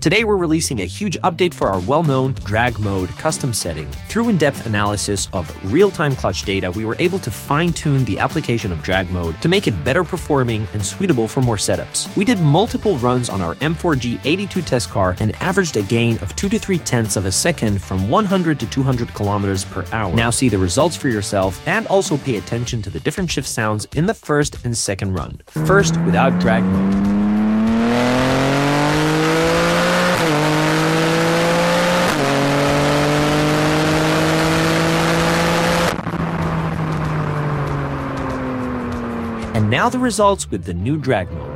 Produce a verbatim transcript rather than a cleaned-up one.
Today we're releasing a huge update for our well-known drag mode custom setting. Through in-depth analysis of real-time clutch data, we were able to fine-tune the application of drag mode to make it better performing and suitable for more setups. We did multiple runs on our M four G eighty-two test car and averaged a gain of two to three tenths of a second from one hundred to two hundred kilometers per hour. Now see the results for yourself and also pay attention to the different shift sounds in the first and second run. First, without drag mode. And now the results with the new drag mode.